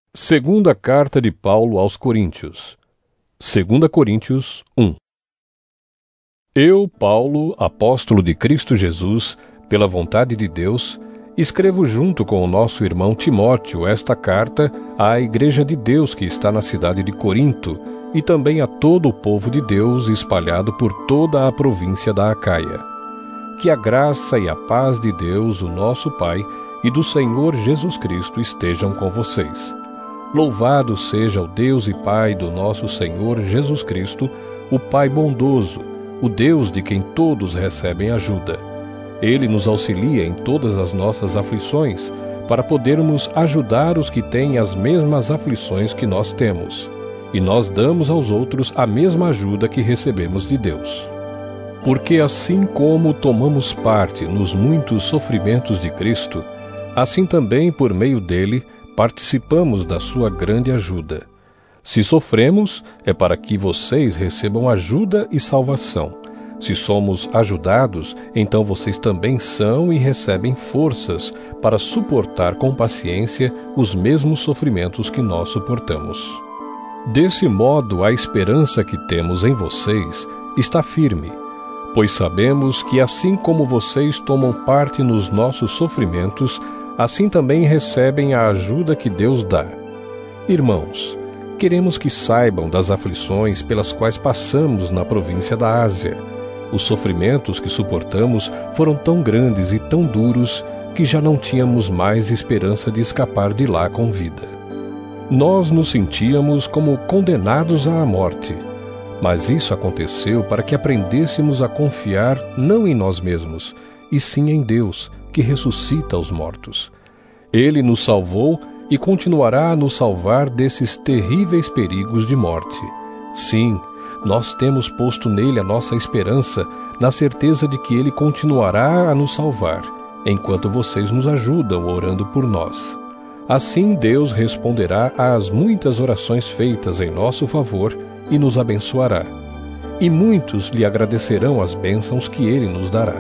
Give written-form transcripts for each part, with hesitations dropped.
Segunda carta de Paulo aos Coríntios. 2 Coríntios 1. Eu, Paulo, apóstolo de Cristo Jesus, pela vontade de Deus, escrevo junto com o nosso irmão Timóteo esta carta à Igreja de Deus que está na cidade de Corinto e também a todo o povo de Deus espalhado por toda a província da Acaia. Que a graça e a paz de Deus, o nosso Pai, e do Senhor Jesus Cristo estejam com vocês. Louvado seja o Deus e Pai do nosso Senhor Jesus Cristo, o Pai bondoso, o Deus de quem todos recebem ajuda. Ele nos auxilia em todas as nossas aflições, para podermos ajudar os que têm as mesmas aflições que nós temos. E nós damos aos outros a mesma ajuda que recebemos de Deus. Porque assim como tomamos parte nos muitos sofrimentos de Cristo, assim também por meio dele participamos da sua grande ajuda. Se sofremos, é para que vocês recebam ajuda e salvação. Se somos ajudados, então vocês também são e recebem forças para suportar com paciência os mesmos sofrimentos que nós suportamos. Desse modo, a esperança que temos em vocês está firme, pois sabemos que assim como vocês tomam parte nos nossos sofrimentos, assim também recebem a ajuda que Deus dá. Irmãos, queremos que saibam das aflições pelas quais passamos na província da Ásia. Os sofrimentos que suportamos foram tão grandes e tão duros que já não tínhamos mais esperança de escapar de lá com vida. Nós nos sentíamos como condenados à morte, mas isso aconteceu para que aprendêssemos a confiar não em nós mesmos, e sim em Deus, que ressuscita os mortos. Ele nos salvou e continuará a nos salvar desses terríveis perigos de morte. Sim, nós temos posto nele a nossa esperança, na certeza de que ele continuará a nos salvar, enquanto vocês nos ajudam orando por nós. Assim Deus responderá às muitas orações feitas em nosso favor e nos abençoará. E muitos lhe agradecerão as bênçãos que ele nos dará.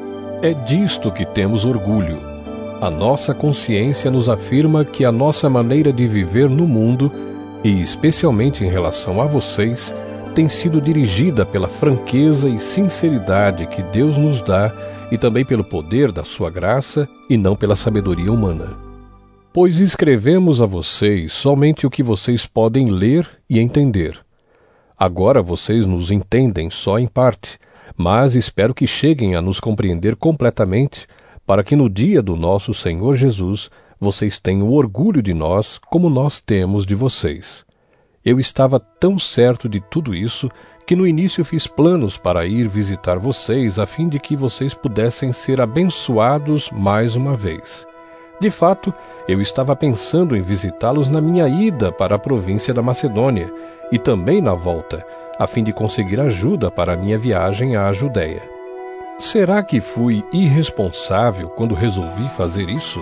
É disto que temos orgulho. A nossa consciência nos afirma que a nossa maneira de viver no mundo, e especialmente em relação a vocês, tem sido dirigida pela franqueza e sinceridade que Deus nos dá e também pelo poder da sua graça e não pela sabedoria humana. Pois escrevemos a vocês somente o que vocês podem ler e entender. Agora vocês nos entendem só em parte, mas espero que cheguem a nos compreender completamente, para que no dia do nosso Senhor Jesus vocês tenham orgulho de nós como nós temos de vocês. Eu estava tão certo de tudo isso que no início fiz planos para ir visitar vocês a fim de que vocês pudessem ser abençoados mais uma vez. De fato, eu estava pensando em visitá-los na minha ida para a província da Macedônia e também na volta, a fim de conseguir ajuda para a minha viagem à Judéia. Será que fui irresponsável quando resolvi fazer isso?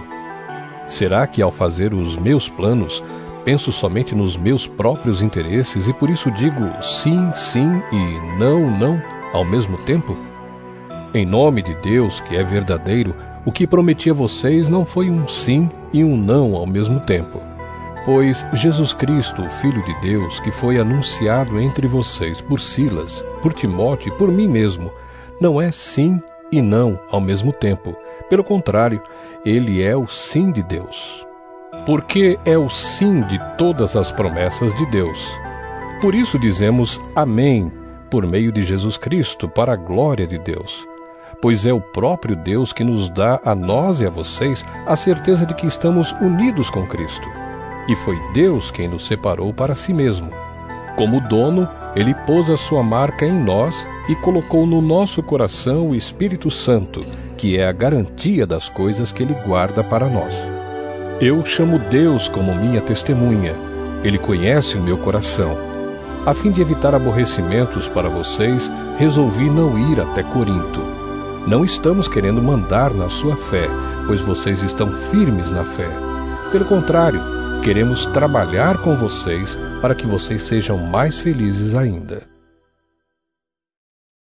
Será que ao fazer os meus planos, penso somente nos meus próprios interesses e por isso digo sim, sim e não, não ao mesmo tempo? Em nome de Deus, que é verdadeiro, o que prometi a vocês não foi um sim e um não ao mesmo tempo. Pois Jesus Cristo, o Filho de Deus, que foi anunciado entre vocês por Silas, por Timóteo e por mim mesmo, não é sim e não ao mesmo tempo. Pelo contrário, ele é o sim de Deus. Porque é o sim de todas as promessas de Deus. Por isso dizemos amém, por meio de Jesus Cristo, para a glória de Deus. Pois é o próprio Deus que nos dá a nós e a vocês a certeza de que estamos unidos com Cristo. E foi Deus quem nos separou para si mesmo. Como dono, ele pôs a sua marca em nós e colocou no nosso coração o Espírito Santo, que é a garantia das coisas que ele guarda para nós. Eu chamo Deus como minha testemunha. Ele conhece o meu coração. A fim de evitar aborrecimentos para vocês, resolvi não ir até Corinto. Não estamos querendo mandar na sua fé, pois vocês estão firmes na fé. Pelo contrário, queremos trabalhar com vocês para que vocês sejam mais felizes ainda.